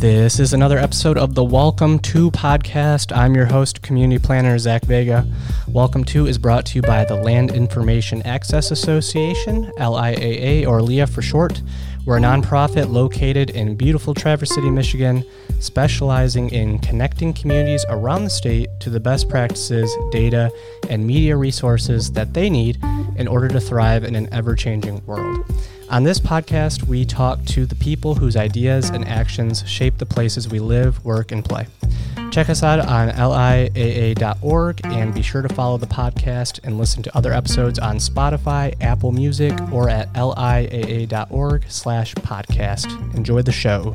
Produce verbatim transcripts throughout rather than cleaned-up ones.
This is another episode of the Welcome To podcast. I'm your host, community planner Zach Vega. Welcome To is brought to you by the Land Information Access Association, L I A A, or L I A for short. We're a nonprofit located in beautiful Traverse City, Michigan, specializing in connecting communities around the state to the best practices, data, and media resources that they need in order to thrive in an ever-changing world. On this podcast, we talk to the people whose ideas and actions shape the places we live, work, and play. Check us out on L I A A dot org and be sure to follow the podcast and listen to other episodes on Spotify, Apple Music, or at L I A A dot org slash podcast. Enjoy the show.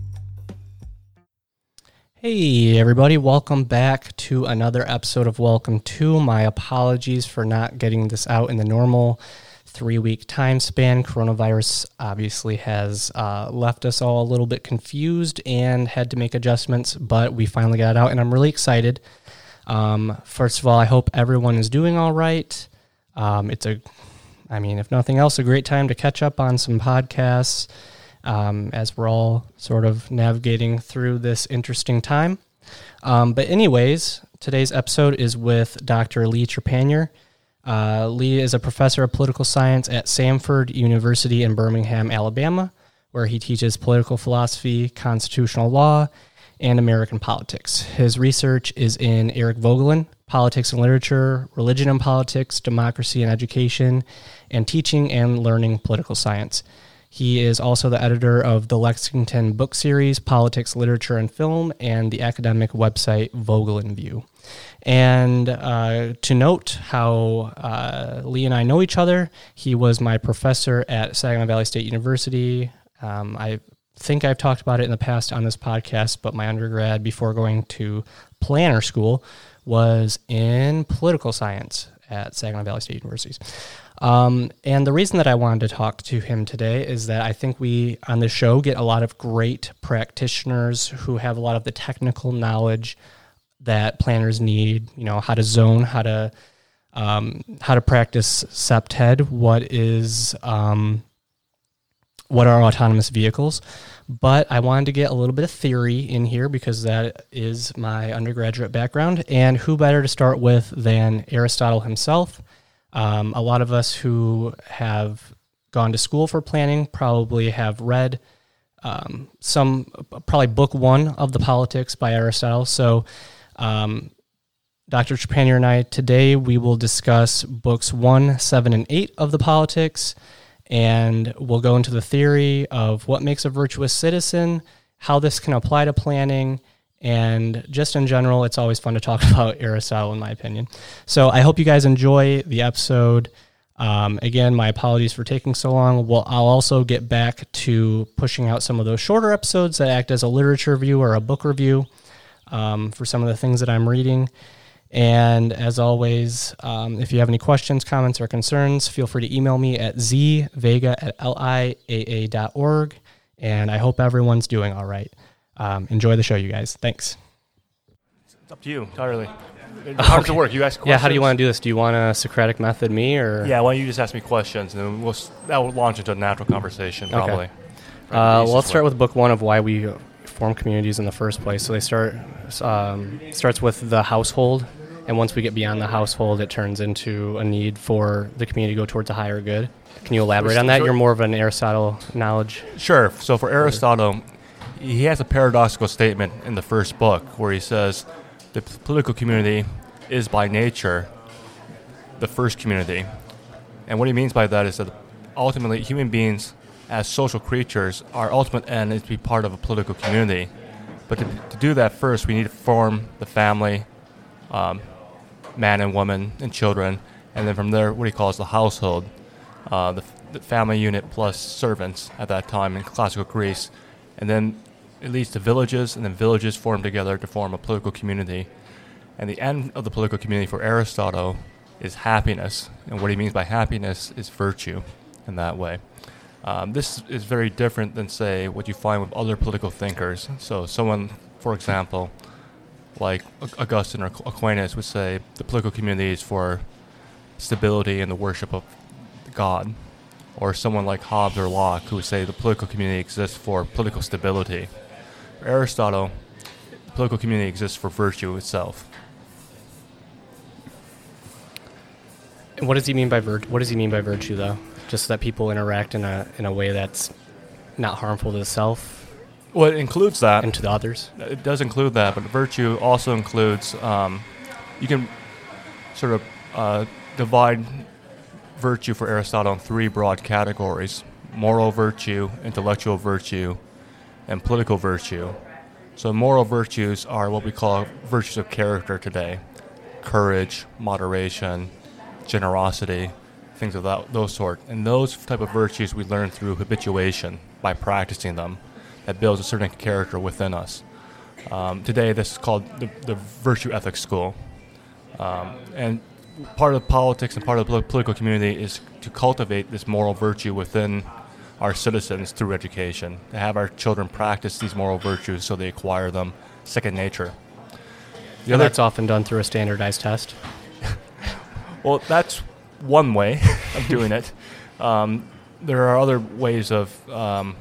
Hey everybody, welcome back to another episode of Welcome To. My apologies for not getting this out in the normal three-week time span. Coronavirus obviously has uh, left us all a little bit confused and had to make adjustments, but we finally got it out, and I'm really excited. Um, first of all, I hope everyone is doing all right. Um, it's a, I mean, if nothing else, a great time to catch up on some podcasts um, as we're all sort of navigating through this interesting time. Um, but anyways, today's episode is with Doctor Lee Trepanier. Uh, Lee is a professor of political science at Samford University in Birmingham, Alabama, where he teaches political philosophy, constitutional law, and American politics. His research is in Eric Voegelin, politics and literature, religion and politics, democracy and education, and teaching and learning political science. He is also the editor of the Lexington book series, Politics, Literature, and Film, and the academic website Voegelin View. And uh, to note how uh, Lee and I know each other, he was my professor at Saginaw Valley State University. Um, I think I've talked about it in the past on this podcast, but my undergrad before going to planner school was in political science at Saginaw Valley State University. Um, and the reason that I wanted to talk to him today is that I think we, on the show, get a lot of great practitioners who have a lot of the technical knowledge that planners need, you know, how to zone, how to um, how to practice SEPTED, what is um, what are autonomous vehicles. But I wanted to get a little bit of theory in here because that is my undergraduate background, and who better to start with than Aristotle himself. Um, a lot of us who have gone to school for planning probably have read um, some, probably book one of the Politics by Aristotle. So um, Doctor Trepanier and I, today we will discuss books one, seven, and eight of the Politics, and we'll go into the theory of what makes a virtuous citizen, how this can apply to planning, and just in general, it's always fun to talk about Aristotle, in my opinion. So I hope you guys enjoy the episode. Um, again, my apologies for taking so long. Well, I'll also get back to pushing out some of those shorter episodes that act as a literature review or a book review um, for some of the things that I'm reading. And as always, um, if you have any questions, comments, or concerns, feel free to email me at z vega at L I A A dot org. And I hope everyone's doing all right. Um, enjoy the show, you guys. Thanks. It's up to you, entirely. How does it work? You ask questions? Yeah, how do you want to do this? Do you want a Socratic method me, or? Yeah, why don't you just ask me questions, and then we'll, that will launch into a natural conversation, probably. Okay. Uh, well, let's start with book one of why we form communities in the first place. So they start um, starts with the household, and once we get beyond the household, it turns into a need for the community to go towards a higher good. Can you elaborate on that? You're more of an Aristotle knowledge. Sure. So for Aristotle, he has a paradoxical statement in the first book where he says the political community is by nature the first community. And what he means by that is that ultimately human beings as social creatures, our ultimate end is to be part of a political community. But to, to do that first, we need to form the family, um, man and woman and children, and then from there what he calls the household, uh, the, the family unit plus servants at that time in classical Greece. And then it leads to villages, and then villages form together to form a political community. And the end of the political community for Aristotle is happiness. And what he means by happiness is virtue in that way. Um, this is very different than, say, what you find with other political thinkers. So someone, for example, like Augustine or Aquinas would say the political community is for stability and the worship of God. Or someone like Hobbes or Locke who would say the political community exists for political stability. For Aristotle, the political community exists for virtue itself. And what does he mean by vir- What does he mean by virtue, though? Just that people interact in a in a way that's not harmful to the self. Well, it includes that. And to the others. It does include that, but virtue also includes, um, you can sort of uh, divide virtue for Aristotle in three broad categories: moral virtue, intellectual virtue, and political virtue. So moral virtues are what we call virtues of character today: courage, moderation, generosity, things of that, those sort. And those type of virtues we learn through habituation, by practicing them. That builds a certain character within us. Um, today, this is called the, the virtue ethics school. Um, and part of politics and part of the political community is to cultivate this moral virtue within our citizens through education, to have our children practice these moral virtues so they acquire them second nature. The other, that's often done through a standardized test. Well, that's one way of doing it. Um, there are other ways of um,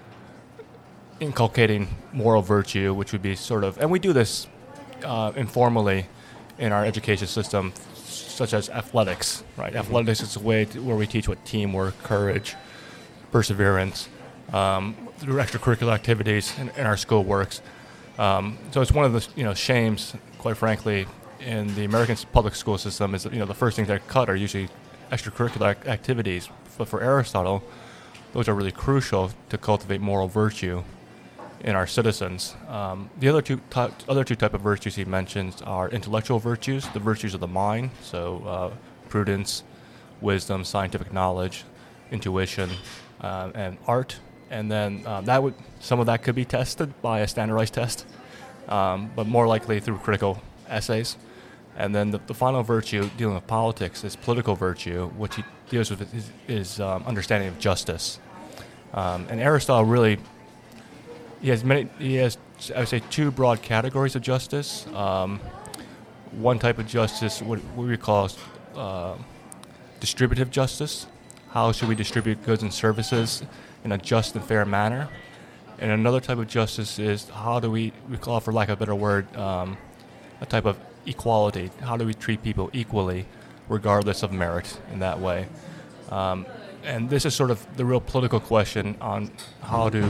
inculcating moral virtue, which would be sort of, and we do this uh, informally in our education system, such as athletics, right? Mm-hmm. Athletics is a way to, where we teach what teamwork, courage, perseverance, um, through extracurricular activities in, in our school works. Um, so it's one of the you know shames, quite frankly, in the American public school system is that, you know the first things that cut are usually extracurricular ac- activities. But for Aristotle, those are really crucial to cultivate moral virtue in our citizens. Um, the other two ty- other two type of virtues he mentions are intellectual virtues, the virtues of the mind, so uh, prudence, wisdom, scientific knowledge, intuition, uh, and art. And then uh, that would some of that could be tested by a standardized test, um, but more likely through critical essays. And then the, the final virtue dealing with politics is political virtue, which he deals with is, is um, understanding of justice. Um, and Aristotle really He has many. He has, I would say, two broad categories of justice. Um, one type of justice, what, what we call uh, distributive justice. How should we distribute goods and services in a just and fair manner? And another type of justice is how do we, we call, for lack of a better word, um, a type of equality. How do we treat people equally, regardless of merit, in that way? Um, and this is sort of the real political question on how to.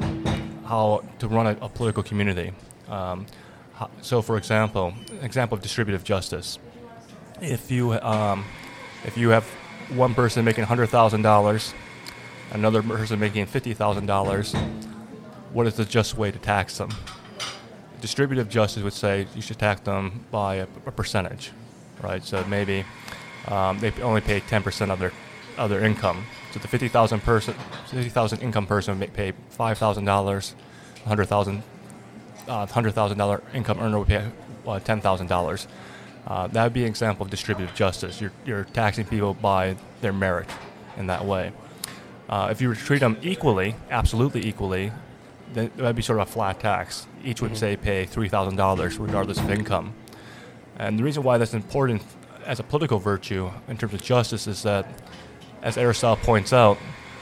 how to run a, a political community. Um, how, so, for example, an example of distributive justice. If you um, if you have one person making one hundred thousand dollars, another person making fifty thousand dollars, what is the just way to tax them? Distributive justice would say you should tax them by a, a percentage, right? So maybe um, they only pay ten percent of their of their income. So the fifty thousand person, fifty thousand income person would pay five thousand dollars. one hundred thousand, uh, one hundred thousand dollar income earner would pay uh, ten thousand dollars. Uh, that would be an example of distributive justice. You're you're taxing people by their merit in that way. Uh, if you were to treat them equally, absolutely equally, then that would be sort of a flat tax. Each would mm-hmm. say pay three thousand dollars regardless of income. And the reason why that's important as a political virtue in terms of justice is that, as Aristotle points out,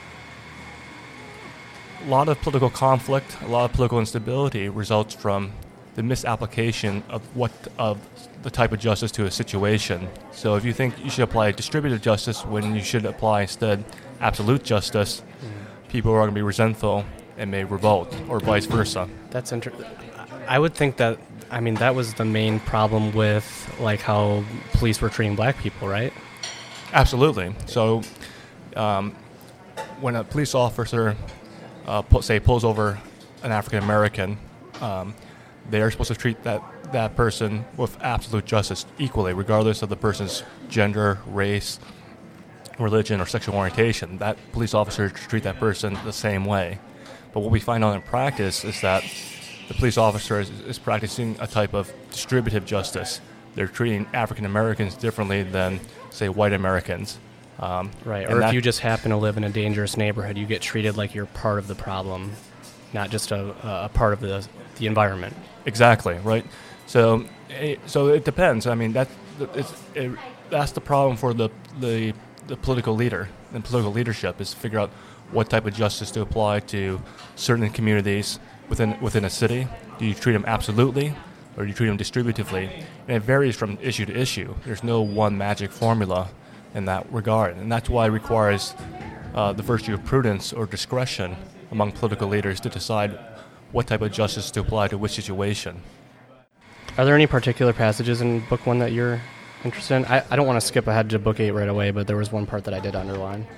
a lot of political conflict, a lot of political instability results from the misapplication of what of the type of justice to a situation. So if you think you should apply distributive justice when you should apply instead absolute justice, mm. people are going to be resentful and may revolt, or vice versa. That's interesting. I would think that, I mean, that was the main problem with like how police were treating black people, right? Absolutely. So um, when a police officer, uh, pu- say, pulls over an African American, um, they are supposed to treat that, that person with absolute justice equally, regardless of the person's gender, race, religion, or sexual orientation. That police officer should treat that person the same way. But what we find out in practice is that the police officer is, is practicing a type of distributive justice. They're treating African Americans differently than, say, white Americans. Um, right, or if you just happen to live in a dangerous neighborhood, you get treated like you're part of the problem, not just a, a part of the the environment. Exactly, right. So, it, so it depends. I mean, that it's, it, that's the problem for the, the the political leader and political leadership is to figure out what type of justice to apply to certain communities within within a city? Do you treat them absolutely, or do you treat them distributively? And it varies from issue to issue. There's no one magic formula in that regard, and that's why it requires uh, the virtue of prudence or discretion among political leaders to decide what type of justice to apply to which situation. Are there any particular passages in Book One that you're interested in? I, I don't want to skip ahead to Book Eight right away, but there was one part that I did underline.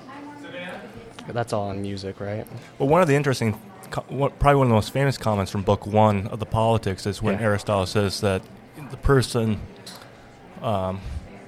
That's all on music, right? Well, one of the interesting, probably one of the most famous comments from Book One of the Politics is when yeah. Aristotle says that the person um,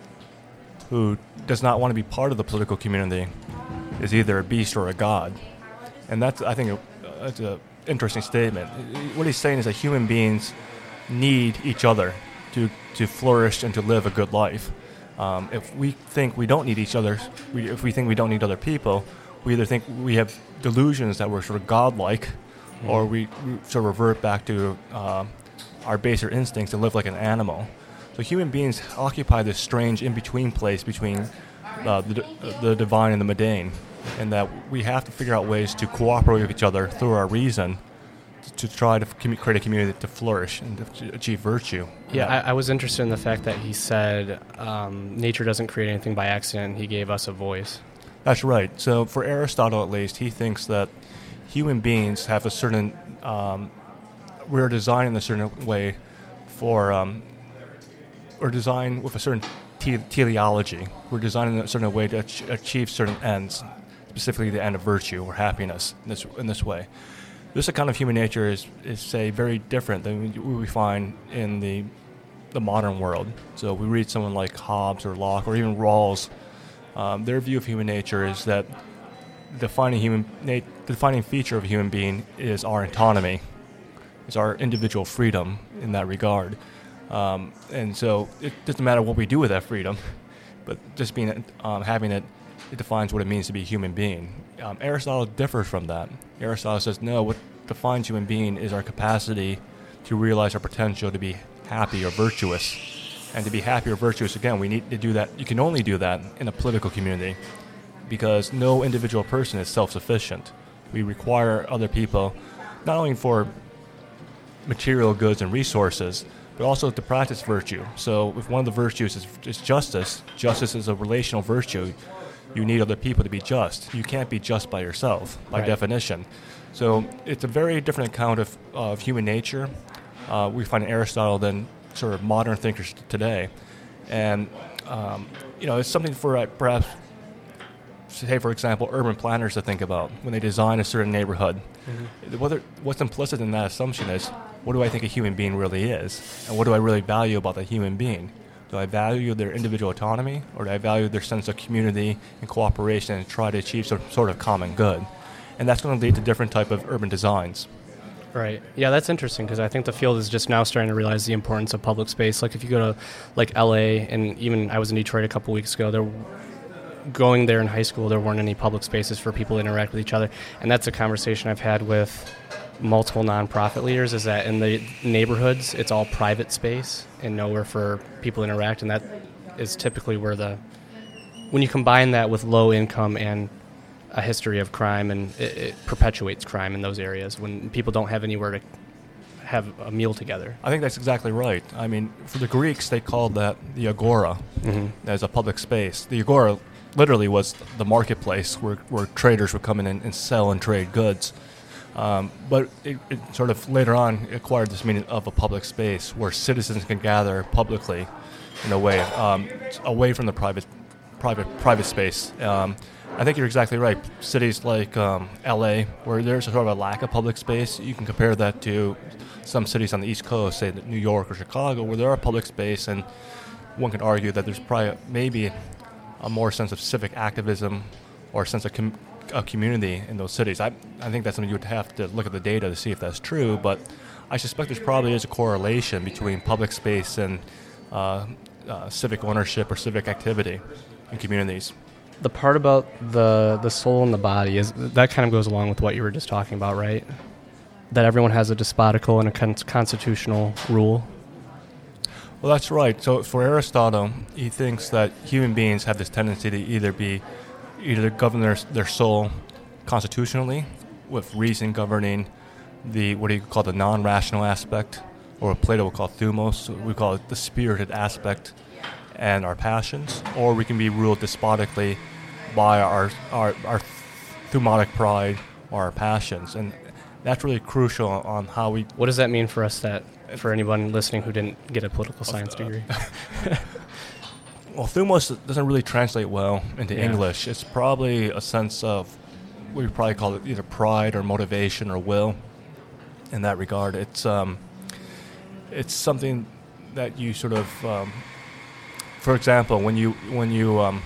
who does not want to be part of the political community is either a beast or a god. And that's, I think, a, that's an interesting statement. What he's saying is that human beings need each other to, to flourish and to live a good life. Um, if we think we don't need each other, we, if we think we don't need other people, we either think we have delusions that we're sort of godlike, mm-hmm. or we, we sort of revert back to uh, our baser instincts and live like an animal. So human beings occupy this strange in-between place between uh, the, the divine and the mundane, and that we have to figure out ways to cooperate with each other through our reason to try to com- create a community to flourish and to achieve virtue. Yeah, I, I was interested in the fact that he said um, nature doesn't create anything by accident. He gave us a voice. That's right. So for Aristotle, at least, he thinks that human beings have a certain, um, we're designed in a certain way for, um, we're designed with a certain te- teleology. We're designed in a certain way to ach- achieve certain ends, specifically the end of virtue or happiness in this in this way. This account of human nature is, is say, very different than what we find in the the modern world. So we read someone like Hobbes or Locke or even Rawls. Um, their view of human nature is that the defining human nat- the defining feature of a human being is our autonomy, is our individual freedom in that regard. Um, and so it doesn't matter what we do with that freedom, but just being um, having it, it defines what it means to be a human being. Um, Aristotle differs from that. Aristotle says, no, what defines human being is our capacity to realize our potential to be happy or virtuous. And to be happy or virtuous, again, we need to do that. You can only do that in a political community because no individual person is self-sufficient. We require other people not only for material goods and resources, but also to practice virtue. So if one of the virtues is, is justice, justice is a relational virtue. You need other people to be just. You can't be just by yourself, by right. definition. So it's a very different account of, of human nature. Uh, we find in Aristotle than sort of modern thinkers today. And, um, you know, it's something for uh, perhaps, say, for example, urban planners to think about when they design a certain neighborhood. Mm-hmm. Whether, what's implicit in that assumption is, what do I think a human being really is? And what do I really value about that human being? Do I value their individual autonomy, or do I value their sense of community and cooperation and try to achieve some sort of common good? And that's going to lead to different type of urban designs. Right. Yeah, that's interesting because I think the field is just now starting to realize the importance of public space. Like if you go to like L A, and even I was in Detroit a couple weeks ago, there, going there in high school, there weren't any public spaces for people to interact with each other. And that's a conversation I've had with multiple nonprofit leaders, is that in the neighborhoods, it's all private space and nowhere for people to interact. And that is typically where the, when you combine that with low income and a history of crime, and it, it perpetuates crime in those areas when people don't have anywhere to have a meal together. I think that's exactly right. I mean, for the Greeks, they called that the agora, mm-hmm. as a public space. The agora literally was the marketplace where, where traders would come in and, and sell and trade goods. Um, but it, it sort of later on acquired this meaning of a public space where citizens can gather publicly in a way, um, away from the private private private space. Um, I think you're exactly right. Cities like um, L A, where there's sort of a lack of public space, you can compare that to some cities on the East Coast, say New York or Chicago, where there are public space, and one could argue that there's probably maybe a more sense of civic activism or a sense of com- a community in those cities. I, I think that's something you would have to look at the data to see if that's true, but I suspect there probably is a correlation between public space and uh, uh, civic ownership or civic activity in communities. The part about the the soul and the body, is that kind of goes along with what you were just talking about, right? That everyone has a despotical and a con- constitutional rule. Well, that's right. So for Aristotle, he thinks that human beings have this tendency to either be either govern their, their soul constitutionally, with reason governing the what do you call the non-rational aspect, or what Plato would call thumos. We call it the spirited aspect, and our passions, or we can be ruled despotically by our our, our thumatic pride or our passions, and that's really crucial on how we. What does that mean for us? That for anyone listening who didn't get a political science degree. Well, thumos doesn't really translate well into Yeah. English. It's probably a sense of, we would probably call it either pride or motivation or will. In that regard, it's um, it's something that you sort of, um, for example, when you when you um,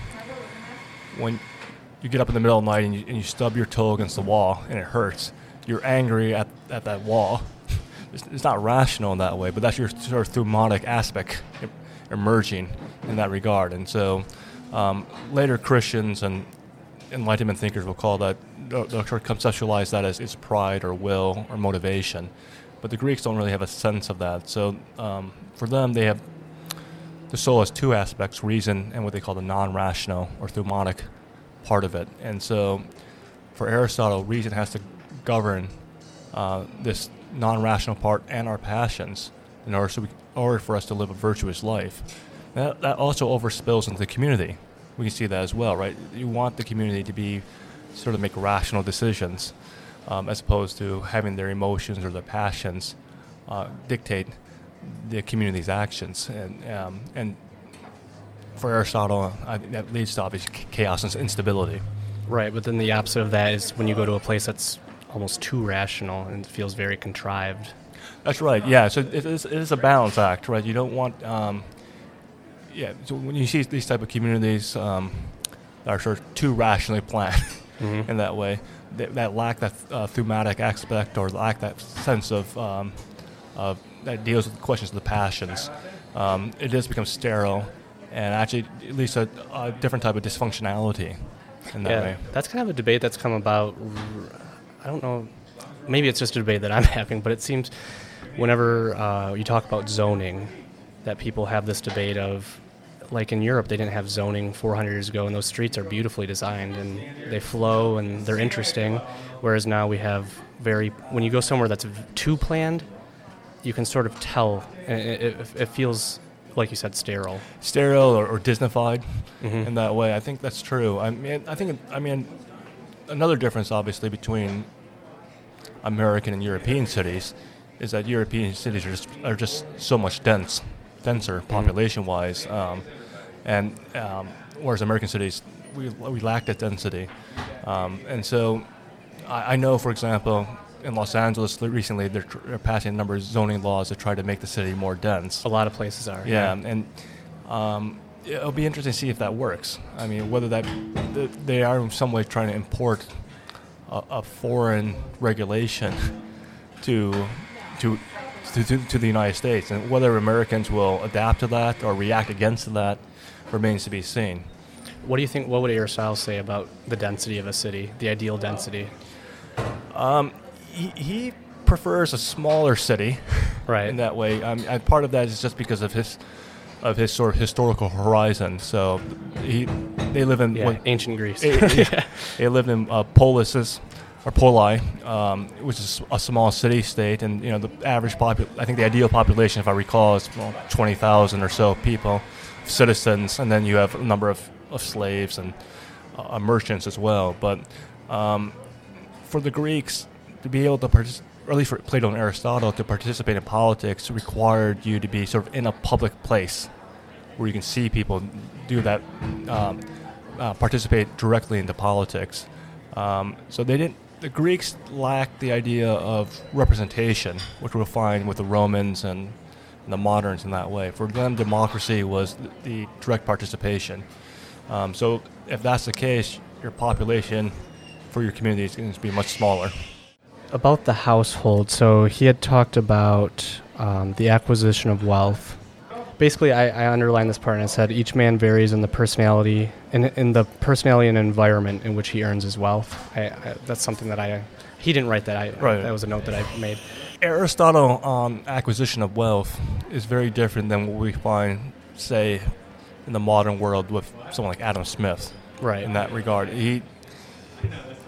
when you get up in the middle of the night and you, and you stub your toe against the wall and it hurts, you're angry at, at that wall. it's, it's not rational in that way, but that's your sort of thumatic aspect emerging in that regard. And so um, later Christians and Enlightenment thinkers will call that, they'll sort of conceptualize that as, as pride or will or motivation. But the Greeks don't really have a sense of that. So um, for them, they have, the soul has two aspects, reason and what they call the non-rational or thumatic part of it. And so for Aristotle, reason has to govern uh, this non-rational part and our passions in order, so we, in order for us to live a virtuous life. That, that also overspills into the community. We can see that as well, right? You want the community to be sort of make rational decisions um, as opposed to having their emotions or their passions uh, dictate the community's actions. And um, and for Aristotle, I think that leads to obvious chaos and instability. Right, but then the opposite of that is when you go to a place that's almost too rational and feels very contrived. That's right, yeah. So it is, it is a balance act, right? You don't want... Um, Yeah, so when you see these type of communities um, that are sort of too rationally planned mm-hmm. in that way, that, that lack that uh, thematic aspect or lack that sense of, um, of that deals with the questions of the passions, um, it does become sterile and actually it leads to a, a different type of dysfunctionality in that yeah, way. That's kind of a debate that's come about. I don't know, maybe it's just a debate that I'm having, but it seems whenever uh, you talk about zoning, that people have this debate of, like in Europe, they didn't have zoning four hundred years ago, and those streets are beautifully designed, and they flow, and they're interesting, whereas now we have very, when you go somewhere that's too planned, you can sort of tell, and it, it, it feels, like you said, sterile. Sterile or, or Disneyfied mm-hmm. in that way. I think that's true. I mean, I think, I mean, another difference, obviously, between American and European cities is that European cities are just, are just so much dense. denser population-wise, um, and um, whereas American cities, we we lack that density, um, and so I, I know, for example, in Los Angeles recently they're, tr- they're passing a number of zoning laws to try to make the city more dense. A lot of places are. Yeah, yeah. and um, it'll be interesting to see if that works. I mean, whether that th- they are in some way trying to import a, a foreign regulation to to. To, to, to the United States, and whether Americans will adapt to that or react against that remains to be seen. What do you think, what would Aristotle say about the density of a city, the ideal density? Um, he, he prefers a smaller city, right? In that way, um, and part of that is just because of his of his sort of historical horizon. So he they live in yeah, what, ancient Greece. yeah. They lived in uh, polises. Or Poli, um, which is a small city-state, and you know the average popu- I think the ideal population, if I recall, is well, twenty thousand or so people, citizens, and then you have a number of, of slaves and uh, merchants as well. But um, for the Greeks, to be able to, partic- or at least for Plato and Aristotle, to participate in politics required you to be sort of in a public place where you can see people do that, um, uh, participate directly into politics. Um, so they didn't. The Greeks lacked the idea of representation, which we'll find with the Romans and, and the moderns in that way. For them, democracy was the, the direct participation. Um, so if that's the case, your population for your community is going to be much smaller. About the household, so he had talked about um, the acquisition of wealth. Basically, I, I underlined this part and I said each man varies in the personality in, in the personality and environment in which he earns his wealth. I, I, that's something that I he didn't write that. I right. That was a note that I made. Aristotle on acquisition of wealth is very different than what we find, say, in the modern world with someone like Adam Smith. Right. In that regard, he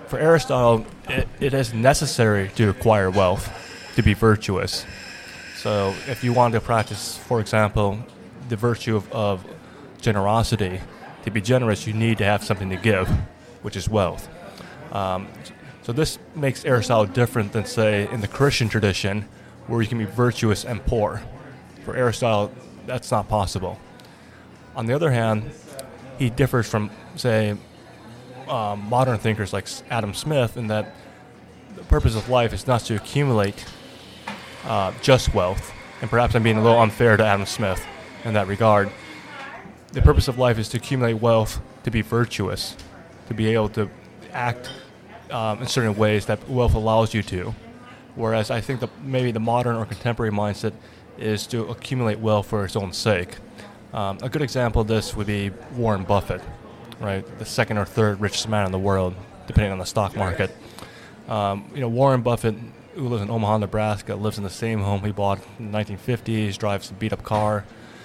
for Aristotle, it, it is necessary to acquire wealth to be virtuous. So if you want to practice, for example, the virtue of, of generosity, to be generous, you need to have something to give, which is wealth. Um, so this makes Aristotle different than, say, in the Christian tradition, where you can be virtuous and poor. For Aristotle, that's not possible. On the other hand, he differs from, say, um, modern thinkers like Adam Smith in that the purpose of life is not to accumulate uh, just wealth. And perhaps I'm being a little unfair to Adam Smith in that regard. The purpose of life is to accumulate wealth to be virtuous, to be able to act um, in certain ways that wealth allows you to. Whereas I think that maybe the modern or contemporary mindset is to accumulate wealth for its own sake. Um, a good example of this would be Warren Buffett, right? The second or third richest man in the world, depending on the stock market. Um, you know, Warren Buffett, who lives in Omaha, Nebraska, lives in the same home he bought in the nineteen fifties, drives a beat-up car.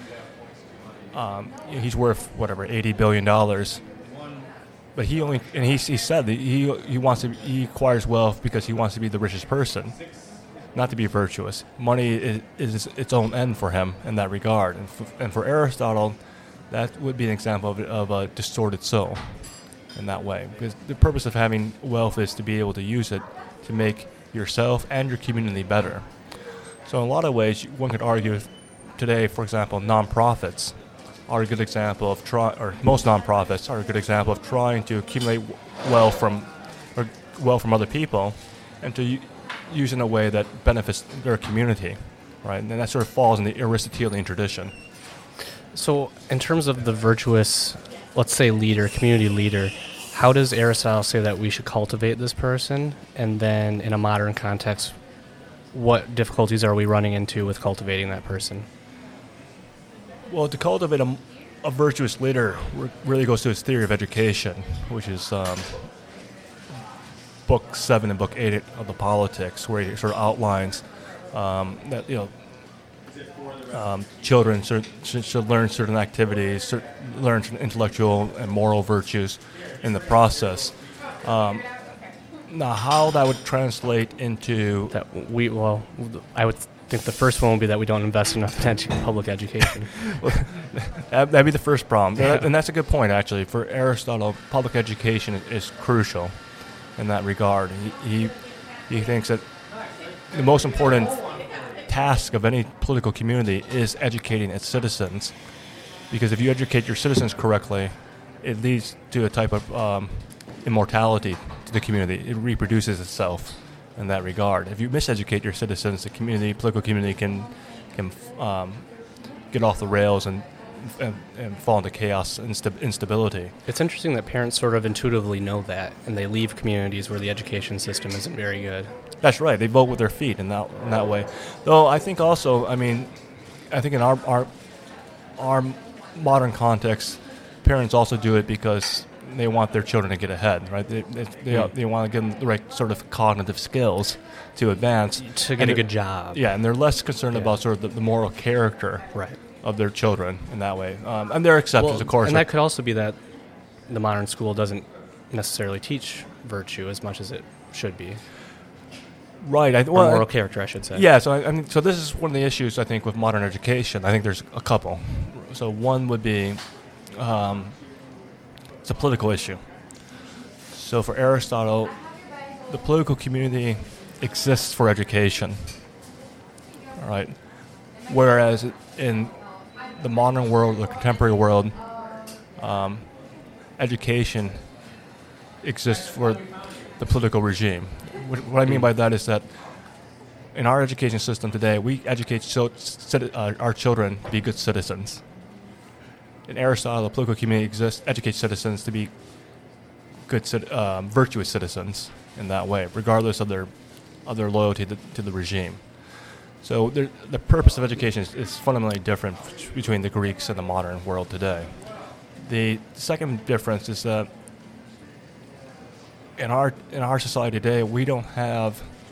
Um, he's worth, whatever, eighty billion dollars. But he only, and he, he said that he he wants to, he acquires wealth because he wants to be the richest person, not to be virtuous. Money is, is its own end for him in that regard. And, f- and for Aristotle, that would be an example of, of a distorted soul in that way. Because the purpose of having wealth is to be able to use it to make yourself and your community better. So in a lot of ways, one could argue today, for example, nonprofits are a good example of try, or most nonprofits are a good example of trying to accumulate wealth from, or wealth from other people, and to u- use in a way that benefits their community, right? And that sort of falls in the Aristotelian tradition. So, in terms of the virtuous, let's say leader, community leader, how does Aristotle say that we should cultivate this person? And then, in a modern context, what difficulties are we running into with cultivating that person? Well, to cultivate a, a virtuous leader re- really goes to his theory of education, which is um, book seven and book eight of the Politics, where he sort of outlines um, that you know um, children should, should, should learn certain activities, cer- learn certain intellectual and moral virtues in the process. Um, now, how that would translate into that we well, I would. I think the first one would be that we don't invest enough attention in public education. Well, that, that'd be the first problem. Yeah. And that's a good point, actually. For Aristotle, public education is, is crucial in that regard. He, he he thinks that the most important task of any political community is educating its citizens. Because if you educate your citizens correctly, it leads to a type of um, immortality to the community. It reproduces itself in that regard. If you miseducate your citizens, the community, political community can can um, get off the rails and, and and fall into chaos and insta- instability. It's interesting that parents sort of intuitively know that, and they leave communities where the education system isn't very good. That's right. They vote with their feet in that in that way. Though I think also, I mean, I think in our our our modern context, parents also do it because they want their children to get ahead, right? They they, they, mm. they want to give them the right sort of cognitive skills to advance. To get a good job. Yeah, and they're less concerned yeah. about sort of the, the moral character right. of their children in that way. Um, and there are exceptions, well, of course. And that could also be that the modern school doesn't necessarily teach virtue as much as it should be. Right. I, well, or moral character, I should say. Yeah, so I, I mean, so this is one of the issues, I think, with modern education. I think there's a couple. So one would be... Um, It's a political issue. So for Aristotle, the political community exists for education. All right. Whereas in the modern world, the contemporary world, um, education exists for the political regime. What, what I mean by that is that in our education system today, we educate so, uh, our children to be good citizens. In Aristotle, the political community exists, educates citizens to be good, um, virtuous citizens in that way, regardless of their, of their loyalty to, to the regime. So there, the purpose of education is, is fundamentally different between the Greeks and the modern world today. The second difference is that in our in our society today, we don't have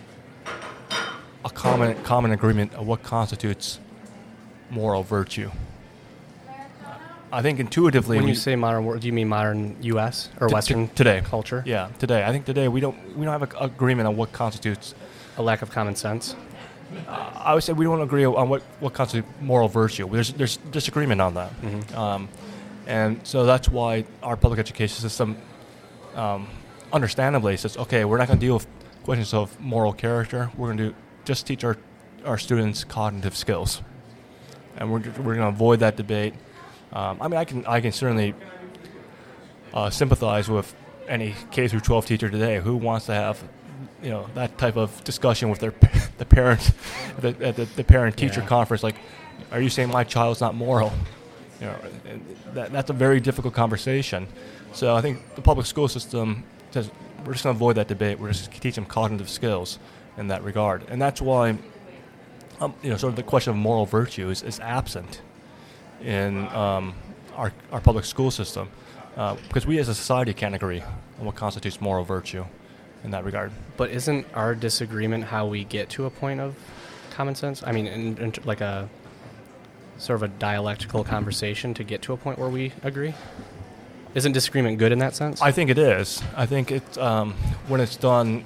a common common agreement of what constitutes moral virtue. I think intuitively, when we, you say modern world, do you mean modern U S or t- Western t- today culture? Yeah, today. I think today we don't we don't have an agreement on what constitutes A lack of common sense. Uh, I would say we don't agree on what, what constitutes moral virtue. There's there's disagreement on that, Mm-hmm. um, and so that's why our public education system, um, understandably, says, okay, we're not going to deal with questions of moral character. We're going to just teach our our students cognitive skills, and we're we're going to avoid that debate. Um, I mean, I can I can certainly uh, sympathize with any K through twelve teacher today who wants to have, you know, that type of discussion with their the parent the, at the, the parent teacher Yeah. conference. Like, are you saying my child's not moral? You know, and that, that's a very difficult conversation. So I think the public school system says we're just going to avoid that debate. We're just going to teach them cognitive skills in that regard, and that's why, um, you know, sort of the question of moral virtue is, is absent in um, our our public school system, uh, because we as a society can't agree on what constitutes moral virtue in that regard. But isn't our disagreement how we get to a point of common sense? I mean, in, in, like a sort of a dialectical conversation to get to a point where we agree? Isn't disagreement good in that sense? I think it is. I think it um, when it's done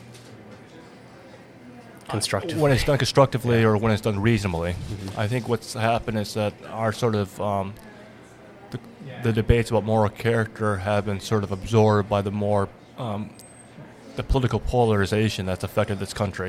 Constructively. when it's done constructively or when it's done reasonably. Mm-hmm. I think what's happened is that our sort of um, the, the debates about moral character have been sort of absorbed by the more um, the political polarization that's affected this country.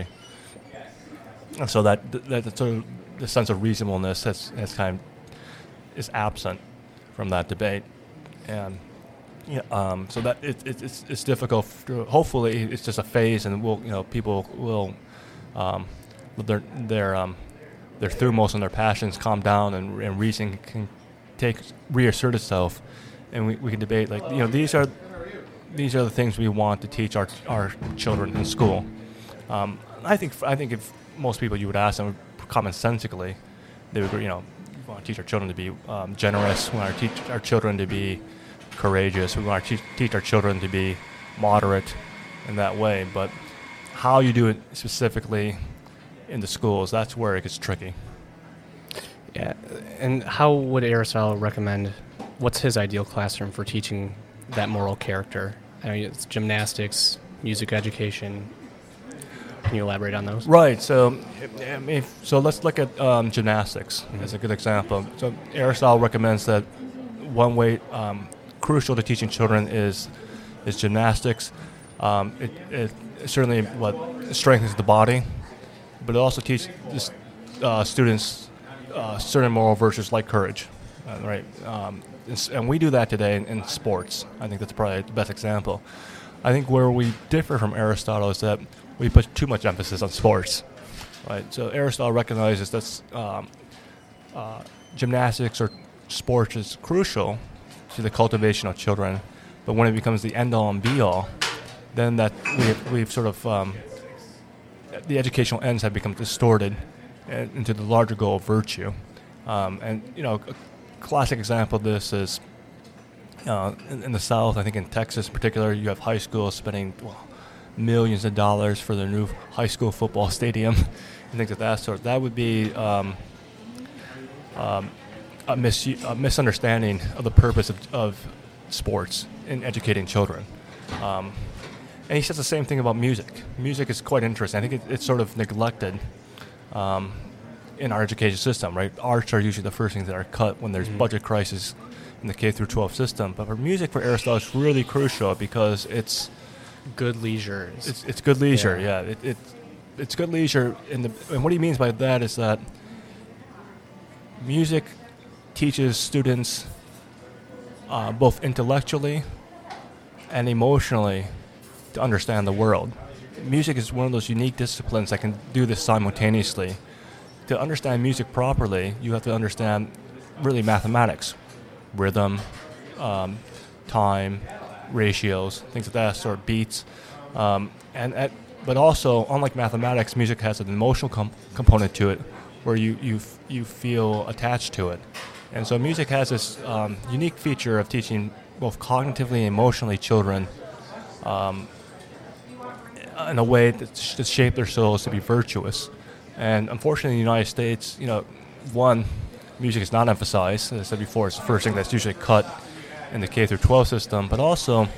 And so that that, that sort of the sense of reasonableness has, has kind of is absent from that debate, and yeah, um, so that it, it, it's it's difficult. To, hopefully, it's just a phase, and we'll you know people will um, their their um, their thumos and their passions calm down, and, and reason can take reassert itself, and we, we can debate like you know these are these are the things we want to teach our our children in school. Um, I think I think if most people you would ask them commonsensically, they would agree. You know, we want to teach our children to be um, generous. We want to teach our children to be courageous. We want to teach, teach our children to be moderate in that way. But how you do it specifically in the schools, that's where it gets tricky. Yeah. And how would Aristotle recommend, what's his ideal classroom for teaching that moral character? I mean, it's gymnastics, music education. Can you elaborate on those? Right. So, I mean, so let's look at um, gymnastics Mm-hmm. as a good example. So Aristotle recommends that one way um, crucial to teaching children is is gymnastics. Um, it, it certainly what strengthens the body, but it also teaches uh, students uh, certain moral virtues like courage. Uh, right. Um, and we do that today in, in sports. I think that's probably the best example. I think where we differ from Aristotle is that we put too much emphasis on sports, right? So Aristotle recognizes that um, uh, gymnastics or sports is crucial to the cultivation of children, but when it becomes the end-all and be-all, then that we've, we've sort of um, the educational ends have become distorted into the larger goal of virtue. Um, and you know, a classic example of this is uh, in, in the South. I think in Texas, in particular, you have high schools spending well, millions of dollars for their new high school football stadium and things of that sort. That would be um, um, a, mis- a misunderstanding of the purpose of, of sports in educating children. Um, and he says the same thing about music. Music is quite interesting. I think it, it's sort of neglected um, in our education system, right? Arts are usually the first things that are cut when there's mm-hmm. budget crisis in the K through twelve system. But for music, for Aristotle, it's really crucial because it's good leisure. It's it's good leisure, yeah. yeah. It, it it's good leisure, in the, and what he means by that is that music teaches students uh, both intellectually and emotionally to understand the world. Music is one of those unique disciplines that can do this simultaneously. To understand music properly, you have to understand really mathematics, rhythm, um, time, ratios, things of that sort, beats, um, and at, but also, unlike mathematics, music has an emotional com- component to it, where you you f- you feel attached to it, and so music has this um, unique feature of teaching both cognitively and emotionally children um, in a way that sh- to shape their souls to be virtuous. And unfortunately, in the United States, you know, one, music is not emphasized. As I said before, it's the first thing that's usually cut in the K through twelve system. But also,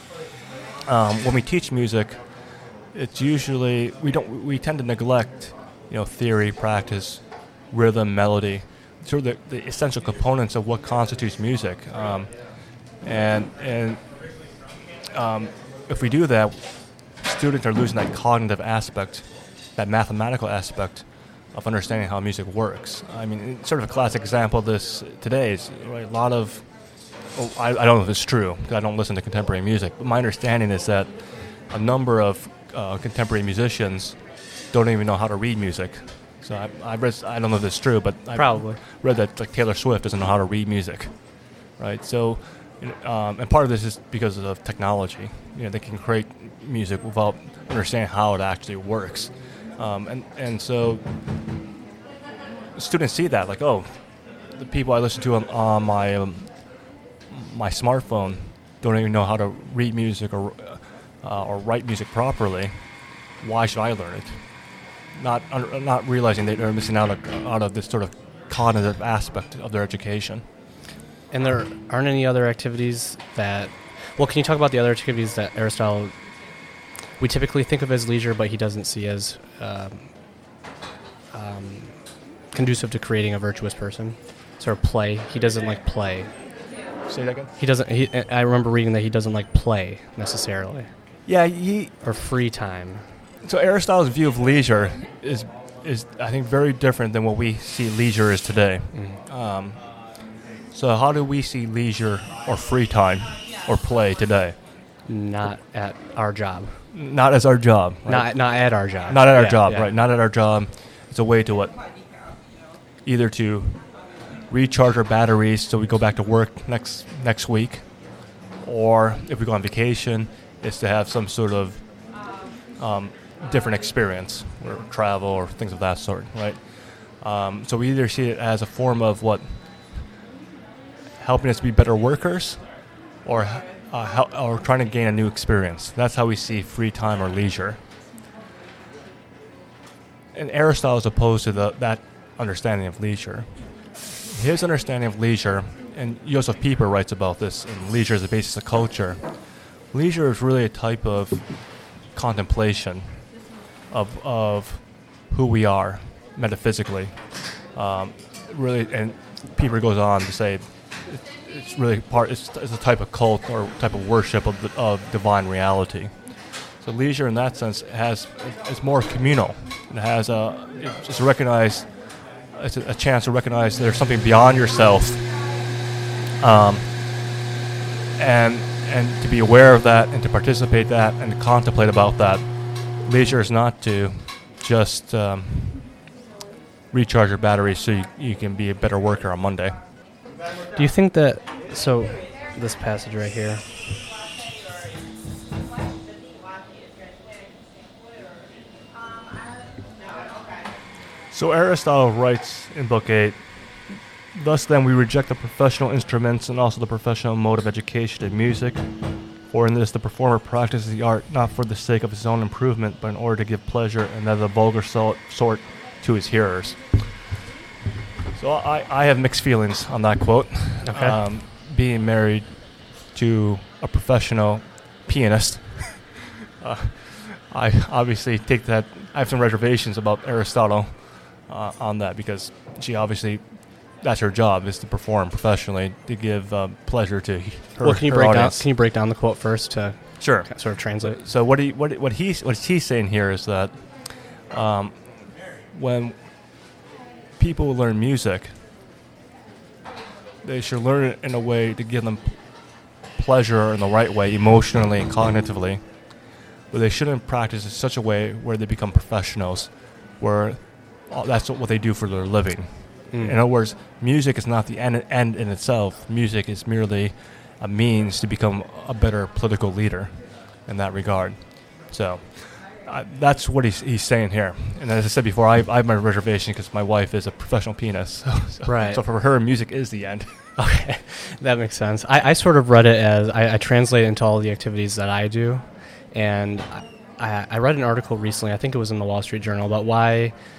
um, when we teach music, it's usually we don't we tend to neglect, you know, theory, practice, rhythm, melody, sort of the, the essential components of what constitutes music. Um, and and um, if we do that, students are losing that cognitive aspect, that mathematical aspect of understanding how music works. I mean, sort of a classic example of this today is right, a lot of, well, I, I don't know if it's true, because I don't listen to contemporary music, but my understanding is that a number of uh, contemporary musicians don't even know how to read music. So I, I read, I don't know if it's true, but I Probably. read that like Taylor Swift doesn't know how to read music, right? So, um, and part of this is because of technology. You know, they can create music without understanding how it actually works. Um, and, and so students see that, like, oh, the people I listen to on, on my um, my smartphone don't even know how to read music or uh, or write music properly. Why should I learn it? Not under, not realizing that they're missing out of, out of this sort of cognitive aspect of their education. And there aren't any other activities that... Well, can you talk about the other activities that Aristotle... we typically think of as leisure, but he doesn't see as um, um, conducive to creating a virtuous person. Sort of play. He doesn't like play. Say that again? He doesn't. He, I remember reading that he doesn't like play necessarily. Yeah, he... Or free time. So Aristotle's view of leisure is, is I think, very different than what we see leisure is today. Mm. Um, so how do we see leisure or free time or play today? Not at our job. Not as our job. Right? Not not at our job. Not at our Yeah, job, yeah. right? Not at our job. It's a way to what? Either to recharge our batteries so we go back to work next next week, or if we go on vacation, it's to have some sort of um, different experience, or travel, or things of that sort, right? Um, so we either see it as a form of what? Helping us be better workers, or uh, hel- or trying to gain a new experience. That's how we see free time or leisure. And Aristotle is opposed to the, that understanding of leisure. His understanding of leisure, and Joseph Pieper writes about this in Leisure as the Basis of Culture, leisure is really a type of contemplation of of who we are metaphysically. Um, really, and Pieper goes on to say it, it's really part. It's, it's a type of cult or type of worship of, the, of divine reality. So leisure, in that sense, has it's more communal. It has a it's just recognize. It's a, a chance to recognize there's something beyond yourself, um, and and to be aware of that and to participate that and to contemplate about that. Leisure is not to just um, recharge your batteries so you, you can be a better worker on Monday. Do you think that, so this passage right here, so Aristotle writes in Book eight, thus then we reject the professional instruments and also the professional mode of education in music, for in this the performer practices the art not for the sake of his own improvement, but in order to give pleasure and that of the vulgar so- sort to his hearers. So I, I have mixed feelings on that quote. Okay. Um, being married to a professional pianist, uh, I obviously take that, I have some reservations about Aristotle uh, on that, because she obviously, that's her job, is to perform professionally, to give uh, pleasure to her, well, can you her break down? audience. Can you break down the quote first to Sure. sort of translate? So what he what what he's what he's saying here is that um, when people learn music, they should learn it in a way to give them pleasure in the right way, emotionally and cognitively. But they shouldn't practice in such a way where they become professionals, where uh, that's what they do for their living. Mm. In other words, music is not the end, end in itself. Music is merely a means to become a better political leader in that regard. So uh, that's what he's, he's saying here. And as I said before, I, I have my reservation because my wife is a professional pianist. So, so, Right. so for her, music is the end. Okay, that makes sense. I, I sort of read it as, I, I translate it into all the activities that I do. And I, I read an article recently, I think it was in the Wall Street Journal, about why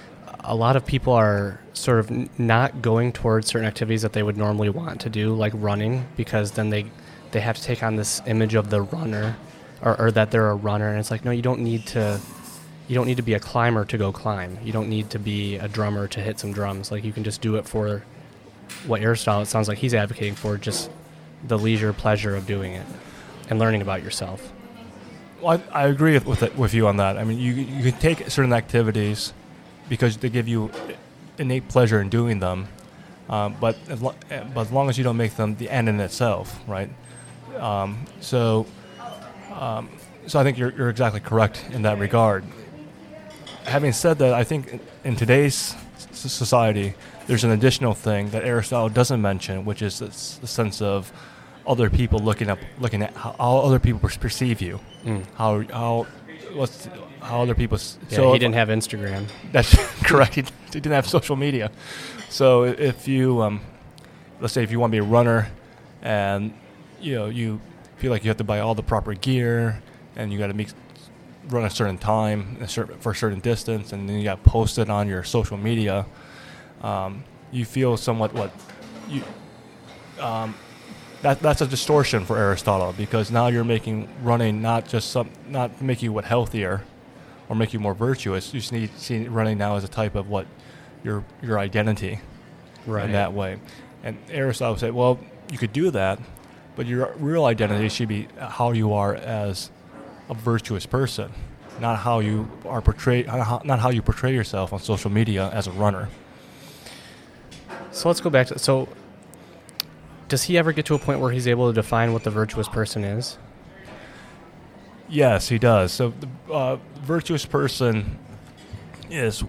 a lot of people are sort of n- not going towards certain activities that they would normally want to do, like running, because then they they have to take on this image of the runner, or, or that they're a runner, and it's like, no, you don't need to. You don't need to be a climber to go climb. You don't need to be a drummer to hit some drums. Like, you can just do it for what Aristotle, it sounds like he's advocating for, just the leisure pleasure of doing it and learning about yourself. Well, I, I agree with it, with you on that. I mean, you you can take certain activities because they give you innate pleasure in doing them, um, but as lo- but as long as you don't make them the end in itself, right? Um, so, um, so I think you're you're exactly correct in that regard. Having said that, I think in today's society, there's an additional thing that Aristotle doesn't mention, which is this, the sense of other people looking up, looking at how, how other people perceive you, mm. how how what's how other people. S- yeah, so he didn't have Instagram. That's correct. He, he didn't have social media. So if you, um, let's say, if you want to be a runner, and you know you feel like you have to buy all the proper gear, and you got to make. run a certain time a certain, for a certain distance, and then you got posted on your social media, um, you feel somewhat what you um, that that's a distortion for Aristotle, because now you're making running not just some not make you what healthier or make you more virtuous. You just need see running now as a type of what your your identity, right, in that way. And Aristotle said, well, you could do that, but your real identity should be how you are as a virtuous person, not how you are portrayed, not how you portray yourself on social media as a runner. So let's go back to, so does he ever get to a point where he's able to define what the virtuous person is? Yes, he does. So the uh, virtuous person is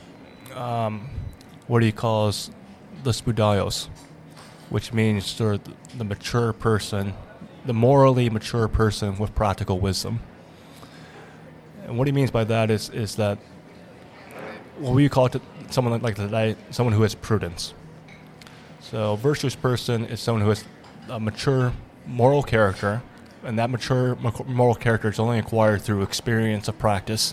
um, what he calls the spudaios, which means sort of the mature person, the morally mature person with practical wisdom. And what he means by that is is that what we call it someone like today, someone who has prudence. So a virtuous person is someone who has a mature moral character, and that mature moral character is only acquired through experience of practice,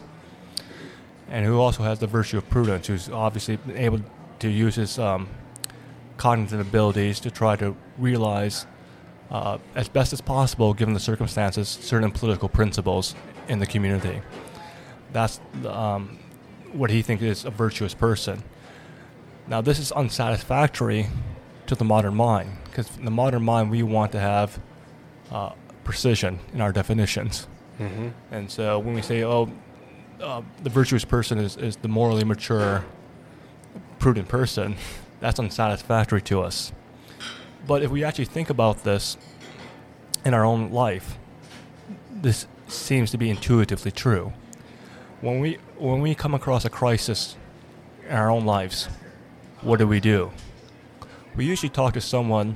and who also has the virtue of prudence, who's obviously able to use his um, cognitive abilities to try to realize Uh, as best as possible, given the circumstances, certain political principles in the community. That's um, what he thinks is a virtuous person. Now, this is unsatisfactory to the modern mind, because in the modern mind, we want to have uh, precision in our definitions. Mm-hmm. And so when we say, oh, uh, the virtuous person is, is the morally mature, prudent person, that's unsatisfactory to us. But if we actually think about this in our own life, this seems to be intuitively true. When we when we come across a crisis in our own lives, what do we do? We usually talk to someone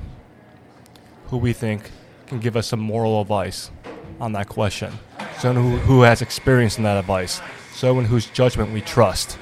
who we think can give us some moral advice on that question, someone who, who has experience in that advice, someone whose judgment we trust.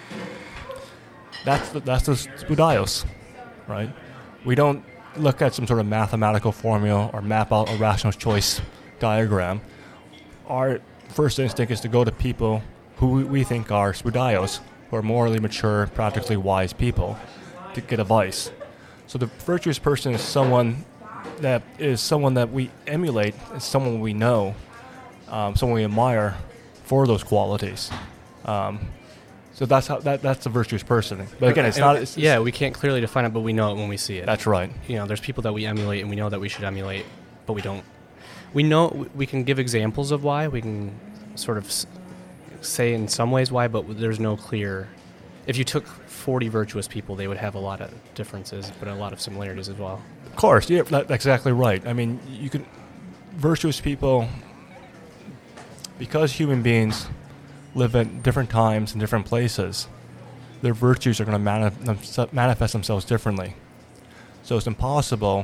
That's the, that's the spudaios, right? We don't look at some sort of mathematical formula or map out a rational choice diagram. Our first instinct is to go to people who we think are spudaios, who are morally mature, practically wise people, to get advice. So the virtuous person is someone that is someone that we emulate, is someone we know, um, someone we admire for those qualities. Um, So that's how that that's a virtuous person. But again, it's and not. It's, yeah, we can't clearly define it, but we know it when we see it. That's right. You know, there's people that we emulate, and we know that we should emulate, but we don't. We know we can give examples of why. We can sort of say in some ways why, but there's no clear. If you took forty virtuous people, they would have a lot of differences, but a lot of similarities as well. Of course, yeah, that, that's exactly right. I mean, you can virtuous people, because human beings live at different times in different places, their virtues are going to manif- manifest themselves differently. So it's impossible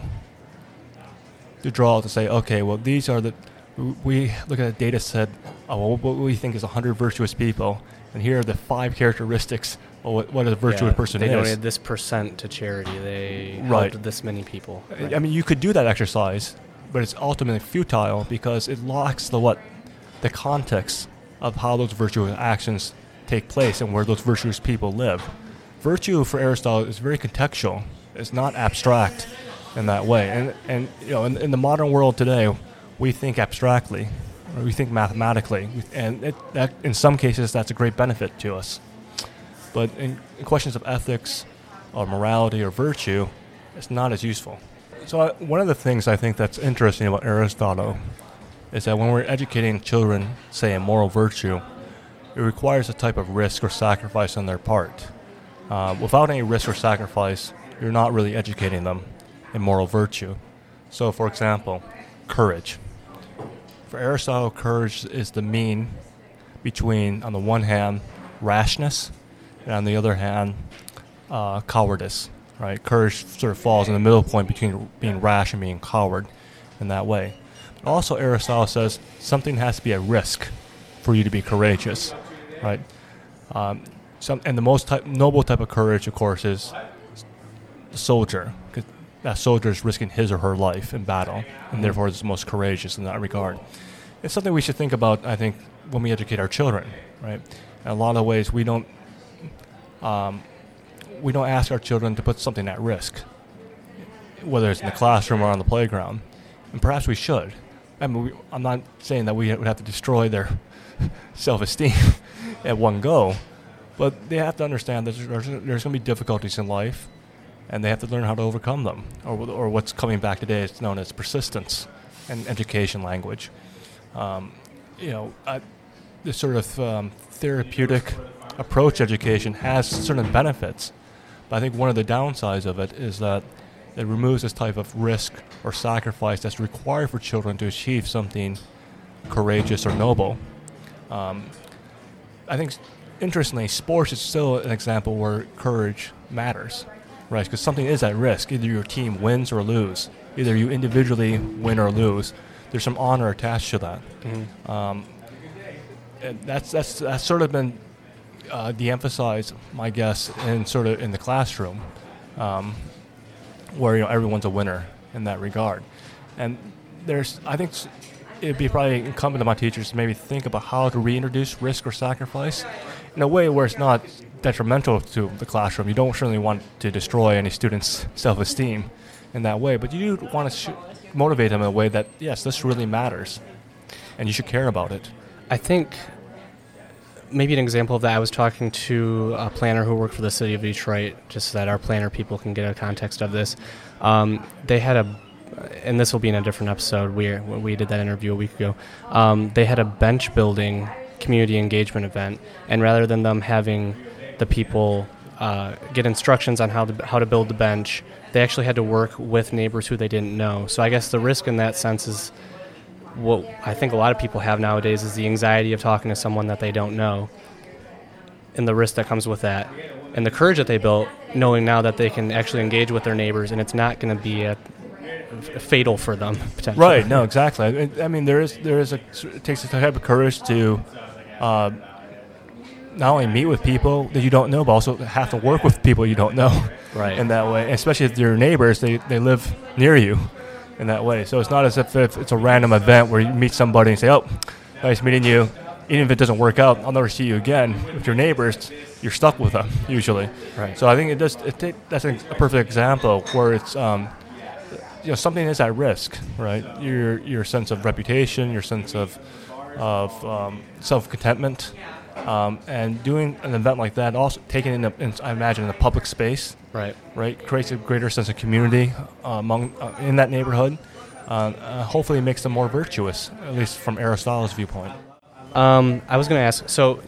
to draw to say, okay, well, these are the, we look at a data set of what we think is one hundred virtuous people, and here are the five characteristics of what, what a virtuous yeah, person they is. They donated this percent to charity. They right. helped this many people. Right. I mean, you could do that exercise, but it's ultimately futile because it lacks the what, the context of how those virtuous actions take place and where those virtuous people live. virtue for Aristotle is very contextual. It's not abstract in that way. And and you know, in, in the modern world today, we think abstractly, or we think mathematically, and it, that in some cases that's a great benefit to us. But in, in questions of ethics, or morality, or virtue, it's not as useful. So I, one of the things I think that's interesting about Aristotle is that when we're educating children, say, in moral virtue, it requires a type of risk or sacrifice on their part. Uh, without any risk or sacrifice, you're not really educating them in moral virtue. So, for example, courage. For Aristotle, courage is the mean between, on the one hand, rashness, and on the other hand, uh, cowardice. Right? Courage sort of falls in the middle point between being rash and being coward in that way. Also, Aristotle says something has to be at risk for you to be courageous, right? Um, some, and the most type, noble type of courage, of course, is the soldier, because that soldier is risking his or her life in battle, and therefore is the most courageous in that regard. It's something we should think about, I think, when we educate our children, right? In a lot of ways, we don't um, we don't ask our children to put something at risk, whether it's in the classroom or on the playground, and perhaps we should. I mean, we, I'm not saying that we would have to destroy their self-esteem at one go, but they have to understand that there's, there's going to be difficulties in life, and they have to learn how to overcome them, or, or what's coming back today is known as persistence in education language. Um, you know, I, this sort of um, therapeutic approach to education has certain benefits, but I think one of the downsides of it is that it removes this type of risk or sacrifice that's required for children to achieve something courageous or noble. Um, I think, interestingly, sports is still an example where courage matters, right? Because something is at risk. Either your team wins or lose. Either you individually win or lose. There's some honor attached to that. Mm-hmm. Um, and that's that's that's sort of been uh, de-emphasized, my guess, in sort of in the classroom. Um, where you know everyone's a winner in that regard. And there's, I think it'd be probably incumbent on my teachers to maybe think about how to reintroduce risk or sacrifice in a way where it's not detrimental to the classroom. You don't certainly want to destroy any student's self-esteem in that way, but you do want to sh- motivate them in a way that, yes, this really matters, and you should care about it. I think maybe an example of that, I was talking to a planner who worked for the city of Detroit, just so that our planner people can get a context of this. Um, they had a, and this will be in a different episode, we we did that interview a week ago. Um, they had a bench building community engagement event, and rather than them having the people uh, get instructions on how to, how to build the bench, they actually had to work with neighbors who they didn't know. So I guess the risk in that sense is, what I think a lot of people have nowadays is the anxiety of talking to someone that they don't know and the risk that comes with that, and the courage that they built knowing now that they can actually engage with their neighbors and it's not going to be a, a fatal for them potentially. Right, no, exactly. I, I mean, there is there is a, it takes a type of courage to uh, not only meet with people that you don't know, but also have to work with people you don't know. Right. In that way, especially if your neighbors, they, they live near you. In that way. So it's not as if, if it's a random event where you meet somebody and say, oh, nice meeting you. Even if it doesn't work out, I'll never see you again. With your neighbors, you're stuck with them, usually. Right. So I think it does. It take, that's a, a perfect example where it's, um, you know, something is at risk, right? Your your sense of reputation, your sense of, of um, self-contentment, um, and doing an event like that, also taking in, a, in, I imagine, in a public space. Right, right, creates a greater sense of community uh, among uh, in that neighborhood. Uh, uh, hopefully, it makes them more virtuous, at least from Aristotle's viewpoint. Um, I was going to ask. So,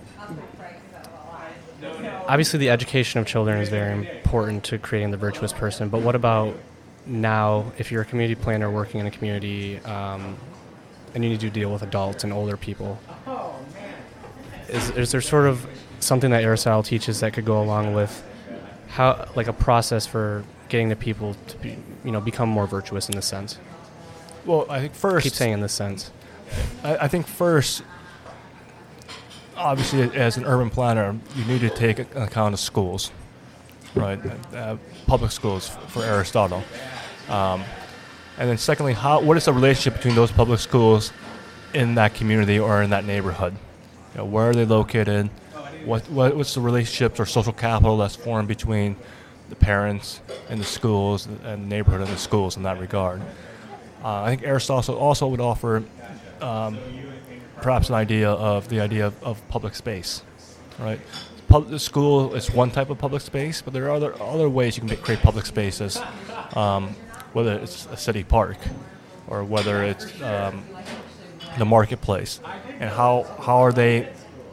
obviously, the education of children is very important to creating the virtuous person. But what about now? If you're a community planner working in a community, um, and you need to deal with adults and older people, is is there sort of something that Aristotle teaches that could go along with how, like a process for getting the people to be, you know, become more virtuous in this sense? Well, I think first, I keep saying in this sense. I, I think first, obviously, as an urban planner, you need to take account of schools, right? Uh, public schools for Aristotle, um, and then secondly, how what is the relationship between those public schools in that community or in that neighborhood? You know, where are they located? What, what what's the relationships or social capital that's formed between the parents and the schools and the neighborhood and the schools in that regard? Uh, I think Aristotle also would offer um, perhaps an idea of the idea of, of public space, right? Pub- the school is one type of public space, but there are other other ways you can make, create public spaces, um, whether it's a city park or whether it's um, the marketplace, and how how are they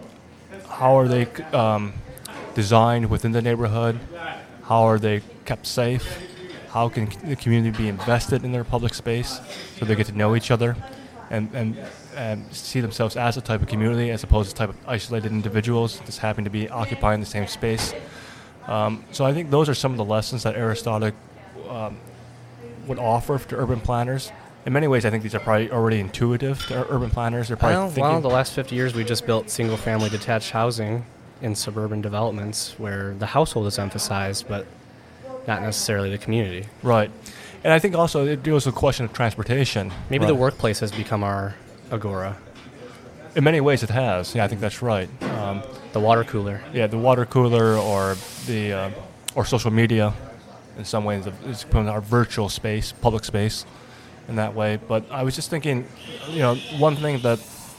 how are they um, designed within the neighborhood? How are they kept safe? How can the community be invested in their public space so they get to know each other and, and, and see themselves as a type of community as opposed to type of isolated individuals just happen to be occupying the same space? Um, so I think those are some of the lessons that Aristotle um, would offer to urban planners. In many ways, I think these are probably already intuitive to urban planners. They're probably well, thinking. well, the last fifty years, we just built single-family detached housing in suburban developments where the household is emphasized, but not necessarily the community. Right. And I think also it deals with the question of transportation. Maybe right. the workplace has become our agora. In many ways, it has. Yeah, I think that's right. Um, the water cooler. Yeah, the water cooler or the uh, or social media. In some ways, it's become our virtual space, public space, in that way. But I was just thinking, you know, one thing that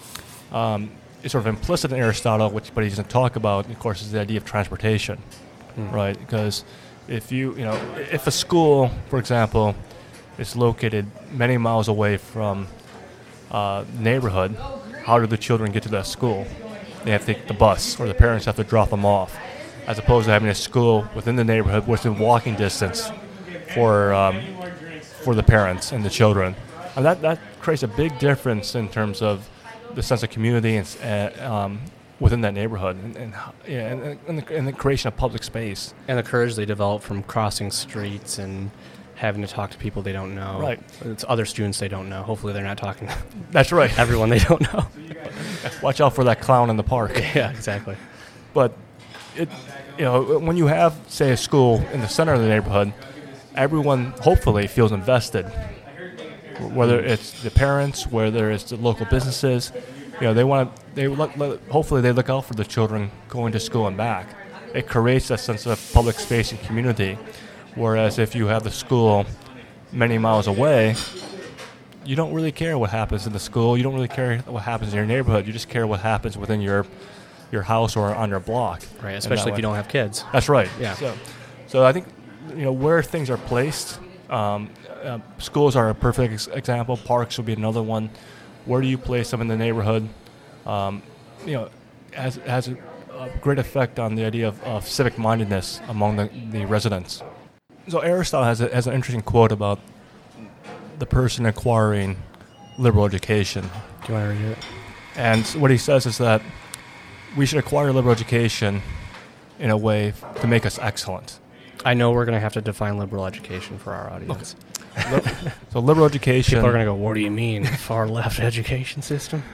um, is sort of implicit in Aristotle, which but he doesn't talk about, of course, is the idea of transportation, mm. right? Because if you, you know, if a school, for example, is located many miles away from uh, the neighborhood, how do the children get to that school? They have to take the bus, or the parents have to drop them off, as opposed to having a school within the neighborhood within walking distance for um, for the parents and the children. And that, that creates a big difference in terms of the sense of community and, uh, um, within that neighborhood, and, and, yeah, and, and, the, and the creation of public space. And the courage they develop from crossing streets and having to talk to people they don't know. Right. It's other students they don't know. Hopefully they're not talking to That's right. everyone they don't know. Watch out for that clown in the park. Yeah, exactly. But, it, you know, when you have, say, a school in the center of the neighborhood, everyone hopefully feels invested. Whether it's the parents, whether it's the local businesses, you know, they want to. They look, hopefully they look out for the children going to school and back. It creates a sense of public space and community. Whereas if you have the school many miles away, you don't really care what happens in the school. You don't really care what happens in your neighborhood. You just care what happens within your your house or on your block. Right, especially if you don't have kids. That's right. Yeah. So, so I think, you know, where things are placed. Um, uh, schools are a perfect ex- example. Parks would be another one. Where do you place them in the neighborhood? Um, you know, has has a, a great effect on the idea of, of civic mindedness among the, the residents. So Aristotle has a, has an interesting quote about the person acquiring liberal education. Do you want to read it? And what he says is that we should acquire liberal education in a way f- to make us excellent. I know we're going to have to define liberal education for our audience. Okay. So liberal education... People are going to go, what do you mean, far left education system?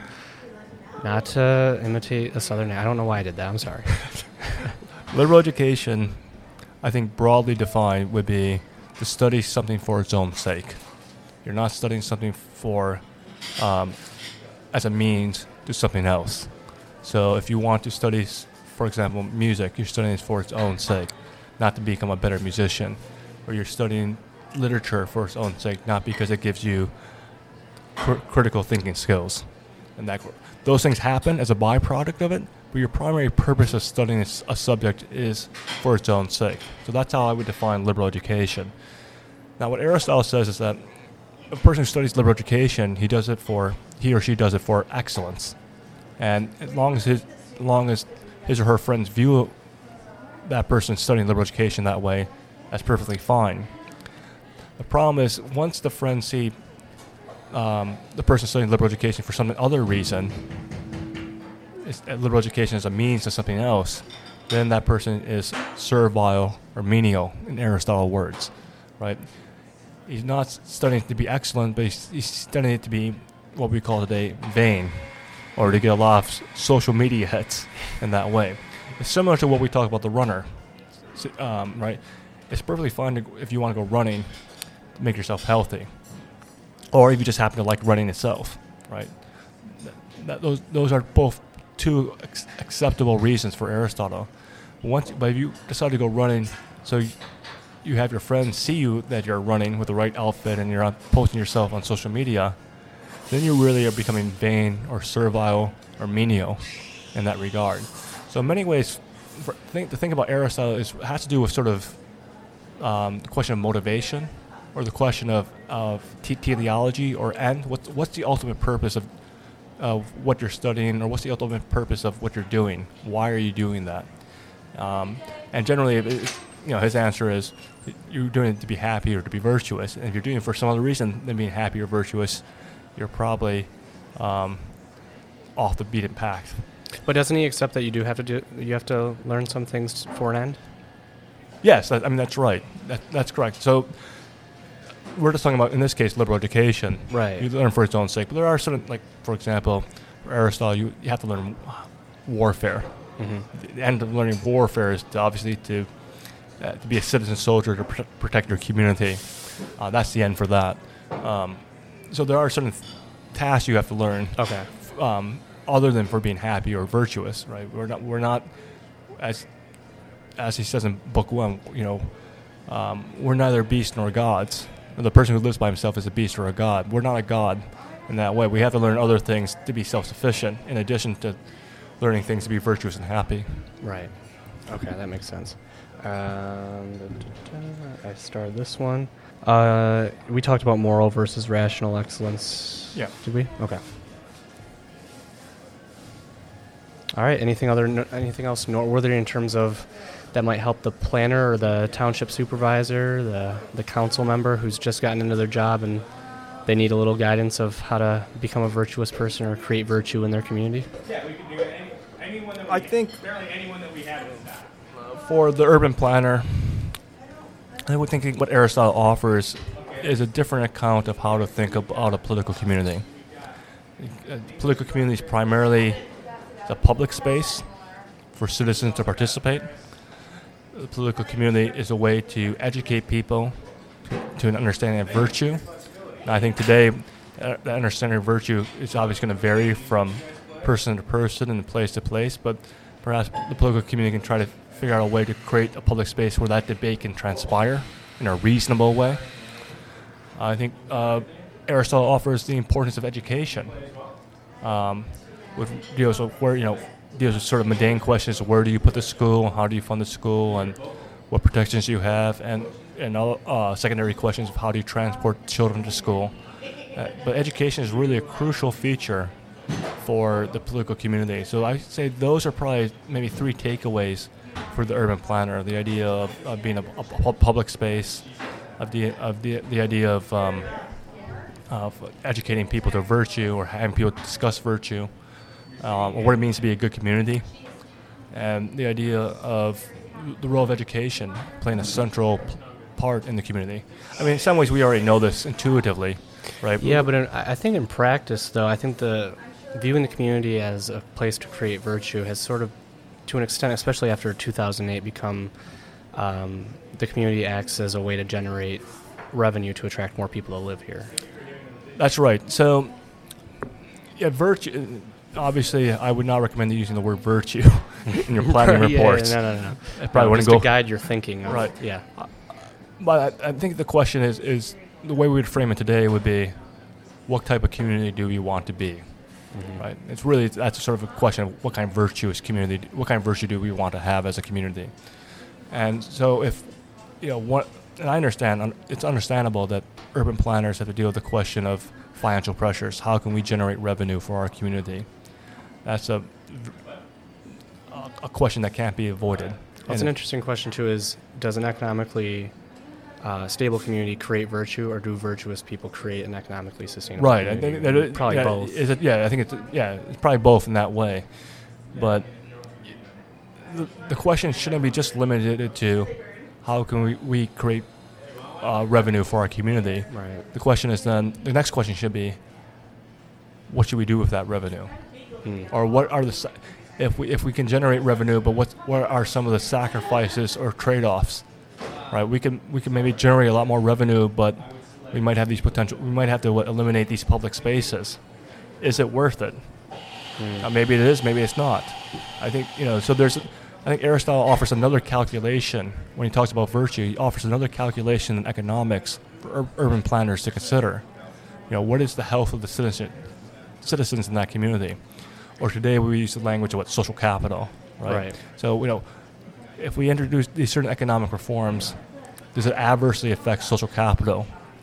Not to imitate a Southern... I don't know why I did that. I'm sorry. Liberal education, I think broadly defined, would be to study something for its own sake. You're not studying something for um, as a means to something else. So if you want to study, for example, music, you're studying it for its own sake, not to become a better musician. Or you're studying literature for its own sake, not because it gives you cr- critical thinking skills. And that those things happen as a byproduct of it, but your primary purpose of studying a subject is for its own sake. So that's how I would define liberal education. Now, what Aristotle says is that a person who studies liberal education, he does it for he or she does it for excellence, and as long as his, as long as his or her friends view that person studying liberal education that way, that's perfectly fine. The problem is once the friends see um, the person studying liberal education for some other reason, is, uh, liberal education as a means to something else, then that person is servile or menial, in Aristotle's words, right? He's not studying to be excellent, but he's, he's studying it to be what we call today vain, or to get a lot of social media hits in that way. It's similar to what we talk about the runner, um, right? It's perfectly fine to, if you want to go running to make yourself healthy, or if you just happen to like running itself, right? That, that, those those are both two ex- acceptable reasons for Aristotle. Once, but if you decide to go running, so you, you have your friends see you that you're running with the right outfit and you're not posting yourself on social media, then you really are becoming vain or servile or menial in that regard. So in many ways, for, think, the thing about Aristotle is has to do with sort of um, the question of motivation, or the question of, of te- teleology or end. What's, what's the ultimate purpose of of what you're studying, or what's the ultimate purpose of what you're doing? Why are you doing that? Um, and generally, it, it, you know, his answer is you're doing it to be happy or to be virtuous. And if you're doing it for some other reason than being happy or virtuous, you're probably um, off the beaten path. But doesn't he accept that you do have to do you have to learn some things for an end? Yes, that, I mean that's right. That, that's correct. So we're just talking about, in this case, liberal education. Right. You learn for its own sake. But there are certain, like, for example, for Aristotle, you, you have to learn warfare. Mm-hmm. The end of learning warfare is to obviously to uh, to be a citizen soldier to pr- protect your community. Uh, that's the end for that. Um, so there are certain th- tasks you have to learn. Okay. F- um, other than for being happy or virtuous, right? We're not. We're not as as he says in Book One. You know, um, we're neither beasts nor gods. The person who lives by himself is a beast or a god. We're not a god in that way. We have to learn other things to be self-sufficient, in addition to learning things to be virtuous and happy. Right. Okay, that makes sense. Um, I started this one. Uh, we talked about moral versus rational excellence. Yeah. Did we? Okay. All right. Anything other? No, anything else noteworthy in terms of that might help the planner or the township supervisor, the the council member who's just gotten into their job and they need a little guidance of how to become a virtuous person or create virtue in their community? Yeah, we can do it. Any, anyone that we I think barely anyone that we have in that. for the urban planner, I would think what Aristotle offers is a different account of how to think about a political community. A political community is primarily the public space for citizens to participate. The political community is a way to educate people to an understanding of virtue. And I think today, uh, the understanding of virtue is obviously going to vary from person to person and place to place, but perhaps the political community can try to figure out a way to create a public space where that debate can transpire in a reasonable way. I think uh, Aristotle offers the importance of education, um, with deals with where you know deals with sort of mundane questions of where do you put the school, how do you fund the school, and what protections you have, and and uh, secondary questions of how do you transport children to school. Uh, but education is really a crucial feature for the political community. So I say those are probably maybe three takeaways for the urban planner: the idea of, of being a, a public space, of the of the the idea of um, of educating people to virtue or having people discuss virtue, um, or what it means to be a good community, and the idea of the role of education playing a central p- part in the community. I mean, in some ways we already know this intuitively, right? Yeah, but in, I think in practice, though, I think the viewing the community as a place to create virtue has sort of, to an extent, especially after two thousand eight, become um, the community acts as a way to generate revenue to attract more people to live here. That's right. So, yeah, virtue. Obviously, I would not recommend using the word virtue in your planning yeah, reports. Yeah, no, no, no. It probably no, wouldn't just go to guide your thinking. Of, right. Yeah. But I, I think the question is, is the way we would frame it today would be, what type of community do we want to be? Mm-hmm. Right. It's really that's sort of a question of what kind of virtuous community, what kind of virtue do we want to have as a community? And so, if you know what, and I understand, it's understandable that urban planners have to deal with the question of financial pressures. How can we generate revenue for our community? That's a a question that can't be avoided. That's an interesting question too. Is does an economically uh, stable community create virtue, or do virtuous people create an economically sustainable right, community? I think that it, probably yeah, both. Is it, yeah, I think it's yeah, it's probably both in that way. But the, the question shouldn't be just limited to how can we, we create uh, revenue for our community. Right. The question is then the next question should be, what should we do with that revenue, Hmm. or what are the sa- if we if we can generate revenue, but what what are some of the sacrifices or trade-offs? Right, we can we can maybe generate a lot more revenue, but we might have these potential. We might have to what, eliminate these public spaces. Is it worth it? Mm. Uh, maybe it is, maybe it's not. I think, you know, so there's, I think Aristotle offers another calculation when he talks about virtue. He offers another calculation in economics for ur- urban planners to consider. You know, what is the health of the citizen, citizens in that community? Or today we use the language of what, social capital, right? Right. So, you know, if we introduce these certain economic reforms, does it adversely affect social capital?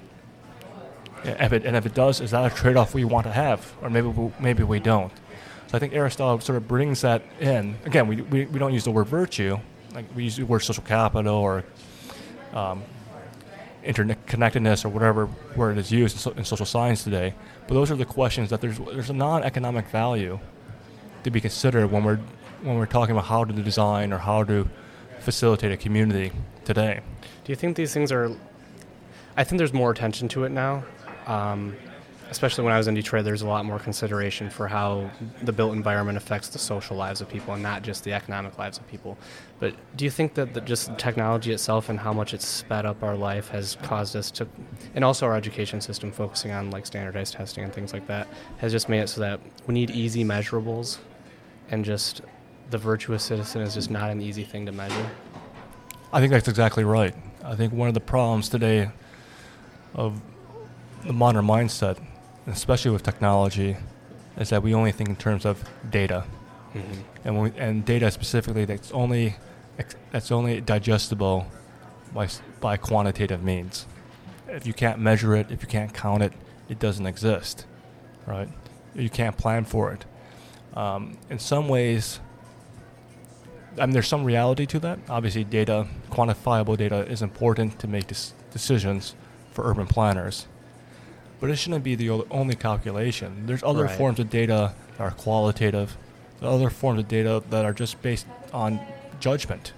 If it, and if it does, is that a trade-off we want to have? Or maybe we, maybe we don't. So I think Aristotle sort of brings that in. Again, we, we, we don't use the word virtue. Like we use the word social capital or um, interconnectedness or whatever word is used in, so, in social science today. But those are the questions that there's there's a non-economic value to be considered when we're when we're talking about how to design or how to facilitate a community today. Do you think these things are? I think there's more attention to it now. Um, especially when I was in Detroit, there's a lot more consideration for how the built environment affects the social lives of people and not just the economic lives of people. But do you think that the, just the technology itself and how much it's sped up our life has caused us to, and also our education system focusing on like standardized testing and things like that, has just made it so that we need easy measurables and just the virtuous citizen is just not an easy thing to measure? I think that's exactly right. I think one of the problems today of the modern mindset, especially with technology, is that we only think in terms of data, mm-hmm. and when we, and data specifically that's only that's only digestible by by quantitative means. If you can't measure it, if you can't count it, it doesn't exist, right? You can't plan for it. Um, in some ways, I mean, there's some reality to that. Obviously, data, quantifiable data, is important to make dis- decisions for urban planners. But it shouldn't be the only calculation. There's other right. forms of data that are qualitative, other forms of data that are just based on judgment,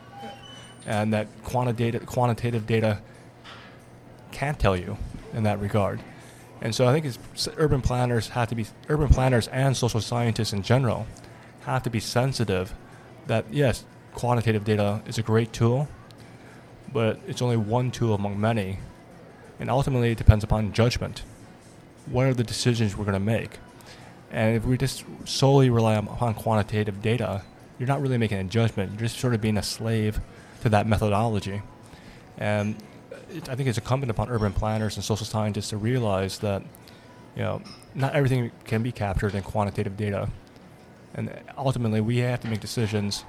and that quantitative quantitative data can't tell you in that regard. And so I think it's, urban planners have to be urban planners and social scientists in general have to be sensitive that yes, quantitative data is a great tool, but it's only one tool among many. And ultimately, it depends upon judgment. What are the decisions we're going to make? And if we just solely rely upon quantitative data, you're not really making a judgment. You're just sort of being a slave to that methodology. And it, I think it's incumbent upon urban planners and social scientists to realize that, you know, not everything can be captured in quantitative data. And ultimately, we have to make decisions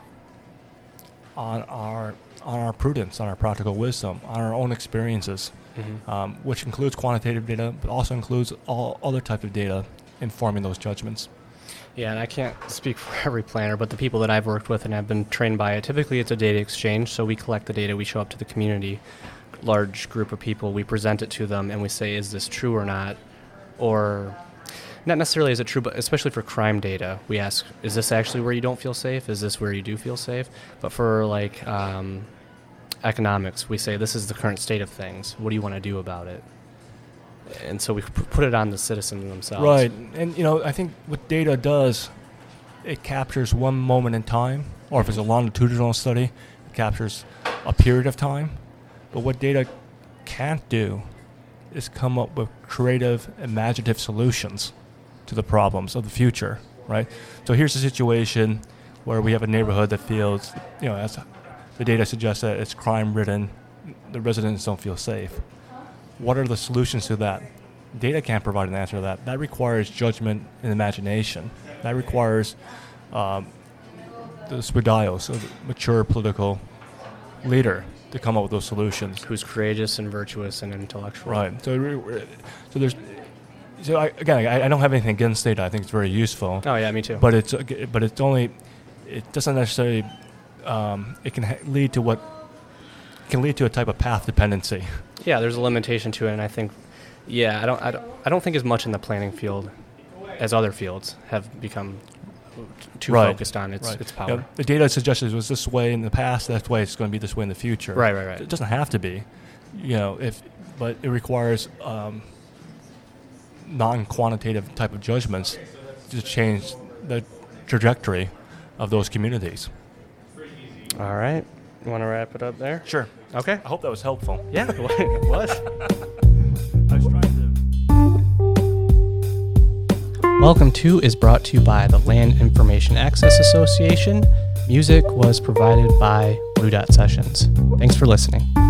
on our on our prudence, on our practical wisdom, on our own experiences. Mm-hmm. Um, which includes quantitative data, but also includes all other types of data informing those judgments. Yeah, and I can't speak for every planner, but the people that I've worked with and have been trained by it, typically it's a data exchange, so we collect the data, we show up to the community, large group of people, we present it to them, and we say, is this true or not? Or not necessarily is it true, but especially for crime data, we ask, is this actually where you don't feel safe? Is this where you do feel safe? But for like um, economics, we say, this is the current state of things. What do you want to do about it? And so we p- put it on the citizens themselves. Right. And, you know, I think what data does, it captures one moment in time, or if it's a longitudinal study, it captures a period of time. But what data can't do is come up with creative, imaginative solutions to the problems of the future, right? So here's a situation where we have a neighborhood that feels, you know, as the data suggests that it's crime-ridden, the residents don't feel safe. What are the solutions to that? Data can't provide an answer to that. That requires judgment and imagination. That requires um, the spoudios, a mature political leader, to come up with those solutions. Who's courageous and virtuous and intellectual. Right. So, so there's. So I, again, I, I don't have anything against data. I think it's very useful. Oh yeah, me too. But it's but it's only, it doesn't necessarily. Um, it can ha- lead to what. Can lead to a type of path dependency. Yeah, there's a limitation to it, and I think, yeah, I don't, I don't, I don't think as much in the planning field as other fields have become too right. focused on its right. its power. You know, the data suggested it was this way in the past. That's why it's going to be this way in the future. Right, right, right. It doesn't have to be, you know, if, but it requires um, non-quantitative type of judgments to change the trajectory of those communities. All right. You want to wrap it up there? Sure. Okay. I hope that was helpful. Yeah, it was. I was trying to. Welcome To is brought to you by the Land Information Access Association. Music was provided by Blue Dot Sessions. Thanks for listening.